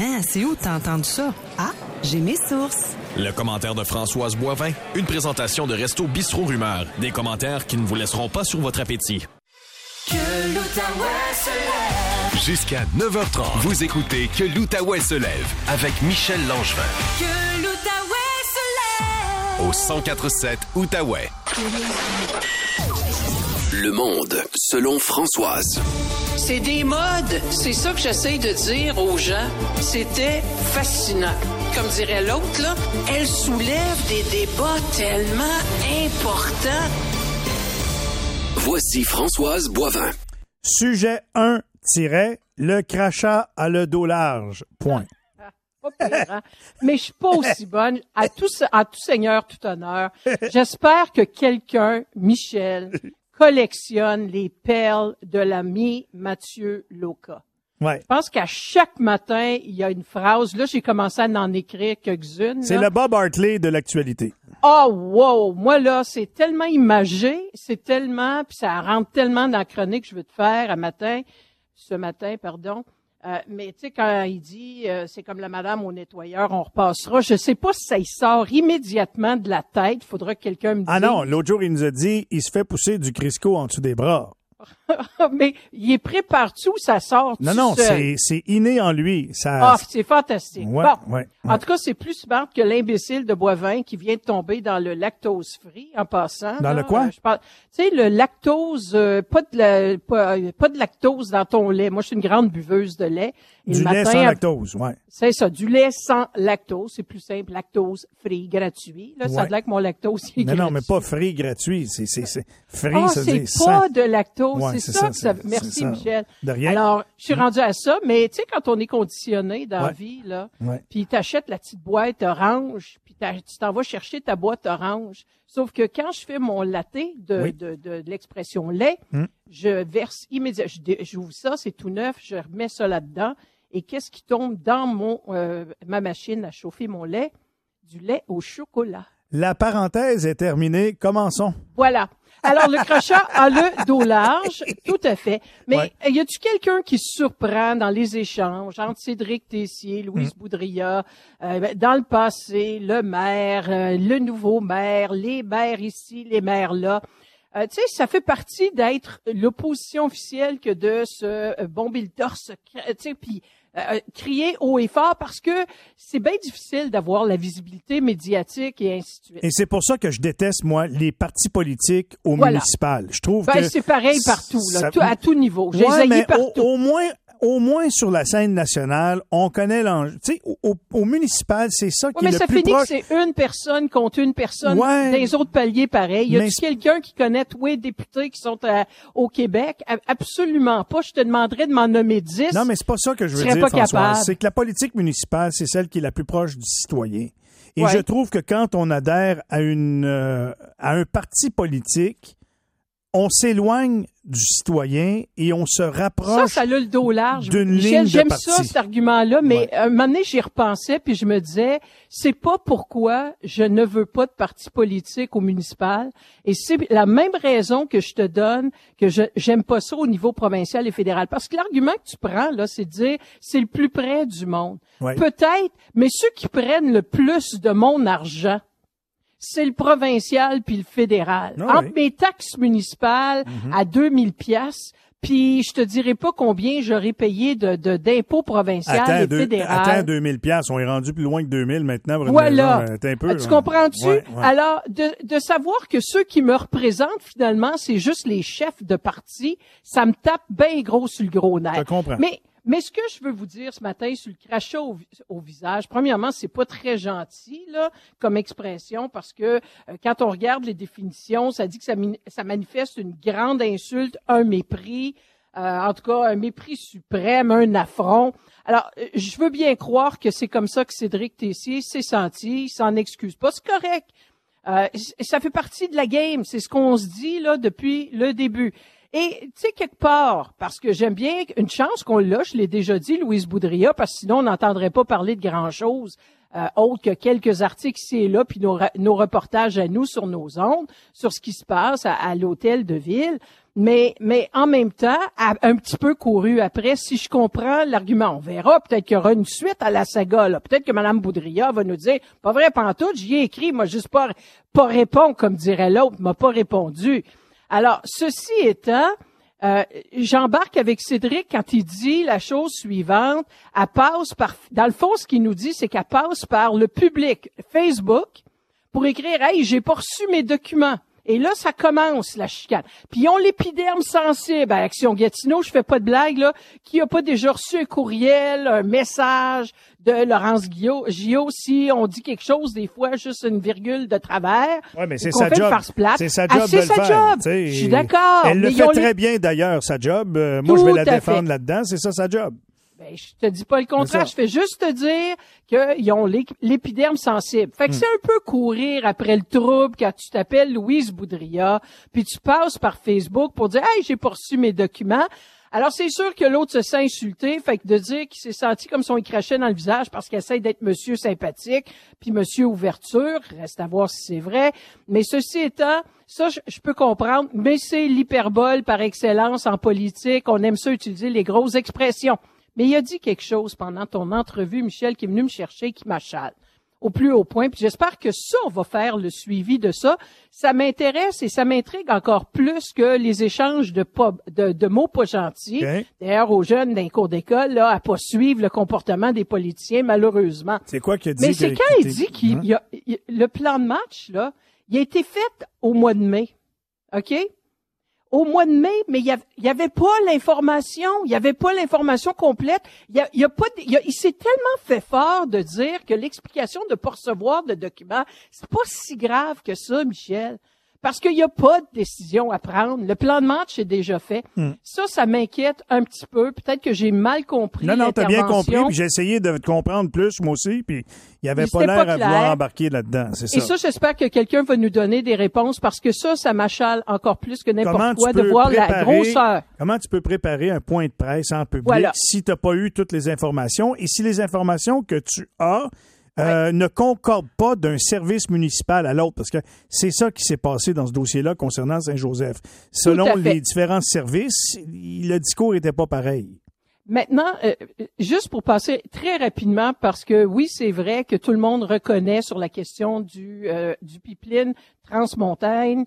Hein, c'est où t'as entendu ça? Ah, j'ai mes sources. Le commentaire de Françoise Boivin, une présentation de Resto Bistrot Rumeur. Des commentaires qui ne vous laisseront pas sur votre appétit. Que l'Outaouais se lève. Jusqu'à 9h30, vous écoutez Que l'Outaouais se lève avec Michel Langevin. Que l'Outaouais se lève. Au 104.7 Outaouais. Le monde, selon Françoise. C'est des modes. C'est ça que j'essaye de dire aux gens. C'était fascinant. Comme dirait l'autre, là, elle soulève des débats tellement importants. Voici Françoise Boivin. Sujet 1, le crachat à le dos large. Point. Pas pire, hein? Mais je suis pas aussi bonne. À tout seigneur, tout honneur. J'espère que quelqu'un, Michel, collectionne les perles de l'ami Mathieu Loca. Ouais. Je pense qu'à chaque matin, il y a une phrase. Là, j'ai commencé à en écrire quelques-unes. C'est le Bob Hartley de l'actualité. Oh, wow! Moi, là, c'est tellement imagé, puis ça rentre tellement dans la chronique que je veux te faire ce matin, pardon. Mais tu sais, quand il dit c'est comme la madame au nettoyeur, on repassera, je sais pas si ça y sort immédiatement de la tête. Il faudra que quelqu'un me dise. Ah non, l'autre jour, il nous a dit il se fait pousser du Crisco en dessous des bras. Mais il est prépare-tu ou ça sort tout Non, seul? c'est inné en lui. Ah, c'est fantastique. Ouais, bon. ouais. En tout cas, c'est plus smart que l'imbécile de Boivin qui vient de tomber dans le lactose free en passant. Dans le quoi? Tu sais, le lactose, pas de lactose dans ton lait. Moi, je suis une grande buveuse de lait. Et Du lait sans lactose, ouais. C'est ça, du lait sans lactose. C'est plus simple, lactose free, gratuit. Là, ça a l'air que mon lactose est gratuit. Non, mais pas free, gratuit. C'est free, ah, ça veut dire c'est pas sans. de lactose. Ouais, c'est ça que ça veut. Merci, ça. Michel. De rien. Alors, je suis rendu à ça, mais tu sais, quand on est conditionné dans la vie, là, ouais. puis t'achètes la petite boîte orange, puis tu t'en vas chercher ta boîte orange. Sauf que quand je fais mon latte de l'expression lait, je verse immédiatement, j'ouvre ça, c'est tout neuf, je remets ça là-dedans. Et qu'est-ce qui tombe dans ma machine à chauffer mon lait? Du lait au chocolat. La parenthèse est terminée. Commençons. Voilà. Alors, le crachat a le dos large, tout à fait. Mais y a-tu quelqu'un qui se surprend dans les échanges entre Cédric Tessier, Louise Boudria, dans le passé, le maire, le nouveau maire, les maires ici, les maires là? Tu sais, ça fait partie d'être l'opposition officielle que de se bomber le torse, tu sais, puis crier haut et fort parce que c'est bien difficile d'avoir la visibilité médiatique et ainsi de suite. Et c'est pour ça que je déteste, moi, les partis politiques au municipal. Je trouve que c'est pareil partout, là, à tout niveau. J'ai mais essayé partout. Au moins sur la scène nationale, on connaît l'enjeu. Tu sais, au municipal, c'est ça qui est le plus proche. Mais ça finit que c'est une personne contre une personne dans les autres paliers pareil. Y a-t-il quelqu'un qui connaît tous les députés qui sont au Québec? Absolument pas. Je te demanderais de m'en nommer 10. Non, mais c'est pas ça que je veux dire, François. C'est que la politique municipale, c'est celle qui est la plus proche du citoyen. Et je trouve que quand on adhère à un parti politique, on s'éloigne du citoyen et on se rapproche ça a le dos large. d'une Michel, ligne de j'aime parti. ça, cet argument-là, mais un moment donné, j'y repensais, puis je me disais, c'est pas pourquoi je ne veux pas de parti politique au municipal, et c'est la même raison que je te donne que j'aime pas ça au niveau provincial et fédéral. Parce que l'argument que tu prends, là, c'est de dire, c'est le plus près du monde. Ouais. Peut-être, mais ceux qui prennent le plus de mon argent, c'est le provincial puis le fédéral. Entre mes taxes municipales à 2000 piastres, puis je te dirai pas combien j'aurais payé d'impôts provinciaux et fédéral. Attends, 2000 piastres, on est rendu plus loin que 2000 maintenant. Pour voilà. Une maison, un peu, tu comprends-tu? Ouais. Alors, de savoir que ceux qui me représentent, finalement, c'est juste les chefs de parti, ça me tape bien gros sur le gros nerf. Je comprends. Mais ce que je veux vous dire ce matin sur le crachat au visage, premièrement, c'est pas très gentil là comme expression parce que quand on regarde les définitions, ça dit que ça manifeste une grande insulte, un mépris, en tout cas un mépris suprême, un affront. Alors, je veux bien croire que c'est comme ça que Cédric Tessier s'est senti, il s'en excuse pas, c'est correct. Ça fait partie de la game, c'est ce qu'on se dit là depuis le début. Et, tu sais, quelque part, parce que j'aime bien, une chance qu'on l'a, je l'ai déjà dit, Louise Boudria, parce que sinon on n'entendrait pas parler de grand-chose, autre que quelques articles ici et là, puis nos reportages à nous sur nos ondes, sur ce qui se passe à l'hôtel de ville. Mais en même temps, un petit peu couru après, si je comprends l'argument, on verra, peut-être qu'il y aura une suite à la saga, là. Peut-être que Mme Boudria va nous dire, pas vrai, pantoute, j'y ai écrit, moi, juste pas répondre, comme dirait l'autre, m'a pas répondu. Alors, ceci étant, j'embarque avec Cédric quand il dit la chose suivante, elle passe par, dans le fond, ce qu'il nous dit, c'est qu'elle passe par le public Facebook pour écrire, hey, j'ai pas reçu mes documents. Et là, ça commence, la chicane. Puis ils ont l'épiderme sensible à Action Gatineau, je fais pas de blague, là, qui a pas déjà reçu un courriel, un message de Laurence Gillot, si on dit quelque chose, des fois, juste une virgule de travers. Ouais, mais c'est sa job. C'est sa job de le faire. Je suis d'accord. Elle le fait très bien, d'ailleurs, sa job. Moi, je vais la défendre là-dedans. C'est ça, sa job. Ben, je te dis pas le contraire, je fais juste te dire qu'ils ont l'épiderme sensible. Fait que c'est un peu courir après le trouble quand tu t'appelles Louise Boudria, puis tu passes par Facebook pour dire « Hey, j'ai pas reçu mes documents ». Alors, c'est sûr que l'autre se sent insulté, fait que de dire qu'il s'est senti comme si on lui crachait dans le visage parce qu'il essaie d'être monsieur sympathique, puis monsieur ouverture, reste à voir si c'est vrai. Mais ceci étant, ça, je peux comprendre, mais c'est l'hyperbole par excellence en politique. On aime ça utiliser les grosses expressions. Mais il a dit quelque chose pendant ton entrevue, Michel, qui est venu me chercher, qui m'achale au plus haut point. Puis j'espère que ça, on va faire le suivi de ça. Ça m'intéresse et ça m'intrigue encore plus que les échanges de mots pas gentils. Okay. D'ailleurs, aux jeunes d'un cours d'école, là, à pas suivre le comportement des politiciens, malheureusement. C'est quoi qu'il a dit? Mais c'est quand il dit qu'il y a le plan de match, là, il a été fait au mois de mai. OK? Au mois de mai, mais il y avait pas l'information, il y avait pas l'information complète. Il s'est tellement fait fort de dire que l'explication de pas recevoir de documents, c'est pas si grave que ça, Michel. Parce qu'il y a pas de décision à prendre. Le plan de match est déjà fait. Ça m'inquiète un petit peu. Peut-être que j'ai mal compris. Non, t'as bien compris. Puis j'ai essayé de te comprendre plus, moi aussi. Puis il y avait pas l'air à vouloir embarquer là-dedans. C'est ça. Et ça, j'espère que quelqu'un va nous donner des réponses parce que ça m'achale encore plus que n'importe quoi de voir la grosseur. Comment tu peux préparer un point de presse en public si t'as pas eu toutes les informations et si les informations que tu as ne concorde pas d'un service municipal à l'autre, parce que c'est ça qui s'est passé dans ce dossier-là concernant Saint-Joseph. Selon les différents services, le discours était pas pareil. Maintenant, juste pour passer très rapidement, parce que oui, c'est vrai que tout le monde reconnaît sur la question du pipeline Transmontagne,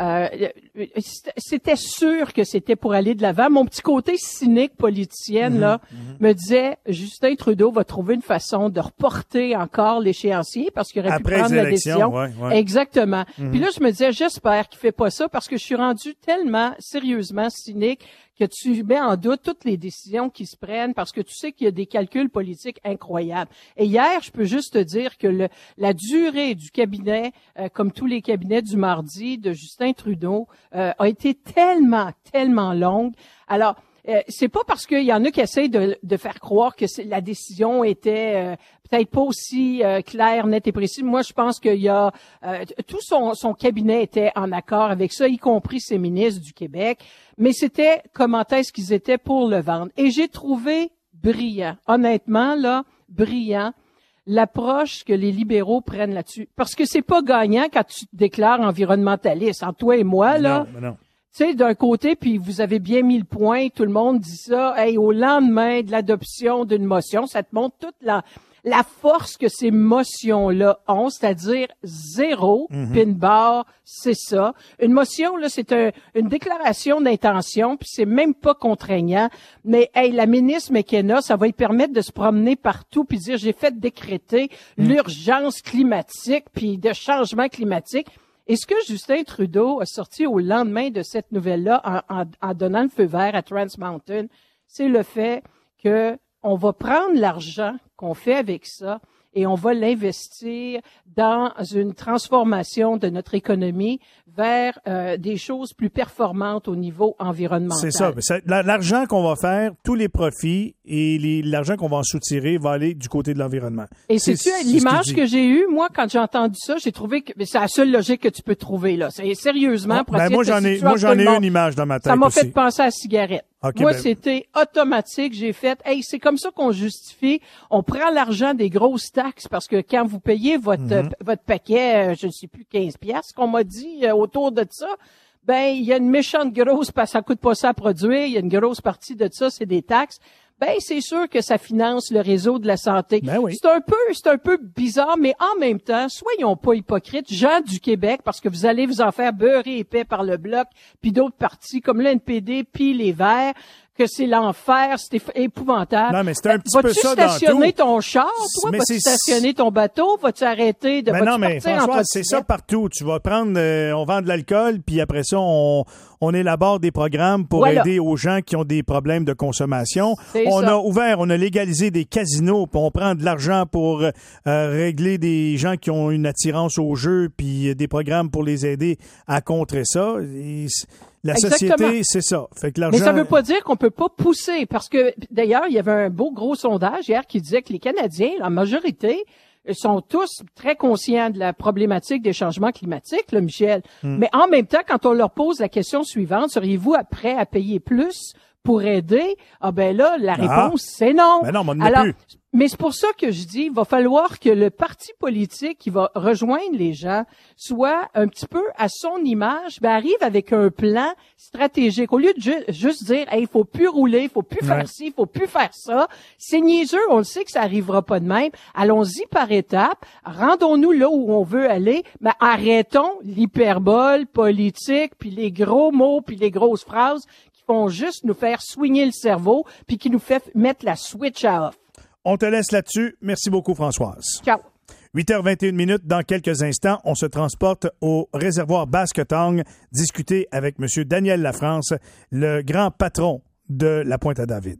c'était sûr que c'était pour aller de l'avant. Mon petit côté cynique politicienne me disait Justin Trudeau va trouver une façon de reporter encore l'échéancier parce qu'il aurait pu prendre la décision. Exactement. Puis là, je me disais j'espère qu'il fait pas ça parce que je suis rendu tellement sérieusement cynique que tu mets en doute toutes les décisions qui se prennent parce que tu sais qu'il y a des calculs politiques incroyables. Et hier, je peux juste te dire que la durée du cabinet, comme tous les cabinets du mardi de Justin Trudeau, a été tellement longue. Alors, c'est pas parce qu'il y en a qui essayent de faire croire que la décision était peut-être pas aussi claire, nette et précise. Moi, je pense qu'il y a tout son cabinet était en accord avec ça, y compris ses ministres du Québec. Mais c'était comment est-ce qu'ils étaient pour le vendre. Et j'ai trouvé brillant, honnêtement là, brillant l'approche que les libéraux prennent là-dessus. Parce que c'est pas gagnant quand tu te déclares environnementaliste. Entre toi et moi là. Non. Tu sais, d'un côté, puis vous avez bien mis le point, tout le monde dit ça, hey, au lendemain de l'adoption d'une motion, ça te montre toute la force que ces motions-là ont, c'est-à-dire zéro, pin barre, c'est ça. Une motion, là, c'est une déclaration d'intention, puis c'est même pas contraignant, mais hey, la ministre McKenna, ça va lui permettre de se promener partout, puis dire, j'ai fait décréter l'urgence climatique, puis de changement climatique. Et ce que Justin Trudeau a sorti au lendemain de cette nouvelle-là, en donnant le feu vert à Trans Mountain, c'est le fait que on va prendre l'argent qu'on fait avec ça et on va l'investir dans une transformation de notre économie vers des choses plus performantes au niveau environnemental. C'est ça. L'argent qu'on va faire, tous les profits et l'argent qu'on va en soutirer va aller du côté de l'environnement. Et c'est-tu l'image que j'ai eue, moi, quand j'ai entendu ça, j'ai trouvé que c'est la seule logique que tu peux trouver, là. C'est sérieusement pour essayer moi, j'en ai une image dans ma tête. Ça m'a aussi. fait penser à la cigarette. Okay, moi, c'était automatique. J'ai fait, c'est comme ça qu'on justifie. On prend l'argent des grosses taxes parce que quand vous payez votre paquet, je ne sais plus, 15 piastres, qu'on m'a dit autour de ça, ben, il y a une méchante grosse, parce que ça coûte pas ça à produire, il y a une grosse partie de ça, c'est des taxes. Ben, c'est sûr que ça finance le réseau de la santé. Ben oui. C'est un peu bizarre, mais en même temps, soyons pas hypocrites, gens du Québec, parce que vous allez vous en faire beurrer épais par le Bloc, puis d'autres partis comme le NPD, puis les Verts, que c'est l'enfer, c'est épouvantable. Non, mais c'est un petit peu ça dans tout. Vas-tu stationner ton char, toi? Vas-tu stationner ton bateau? Vas-tu arrêter de... Non, mais François, c'est ça partout. Tu vas prendre... on vend de l'alcool, puis après ça, on élabore des programmes pour aider aux gens qui ont des problèmes de consommation. On a légalisé des casinos, puis on prend de l'argent pour régler des gens qui ont une attirance au jeu, puis des programmes pour les aider à contrer ça. Et la société, c'est ça. Fait que l'argent... Mais ça veut pas dire qu'on peut pas pousser, parce que d'ailleurs, il y avait un beau gros sondage hier qui disait que les Canadiens, la majorité, sont tous très conscients de la problématique des changements climatiques, là, Michel. Mais en même temps, quand on leur pose la question suivante, seriez-vous prêts à payer plus pour aider? Ah ben là, la réponse, c'est non. Ben non, on Alors, plus. Mais c'est pour ça que je dis, il va falloir que le parti politique qui va rejoindre les gens soit un petit peu à son image, arrive avec un plan stratégique. Au lieu de juste dire, il faut plus rouler, il faut plus faire ci, il faut plus faire ça. C'est niaiseux, on le sait que ça arrivera pas de même. Allons-y par étapes. Rendons-nous là où on veut aller, mais arrêtons l'hyperbole politique, puis les gros mots, puis les grosses phrases qui font juste nous faire soigner le cerveau, puis qui nous fait mettre la switch à off. On te laisse là-dessus. Merci beaucoup, Françoise. Ciao. 8h21 dans quelques instants, on se transporte au réservoir Basque-Tang, discuter avec M. Daniel Lafrance, le grand patron de la Pointe-à-David.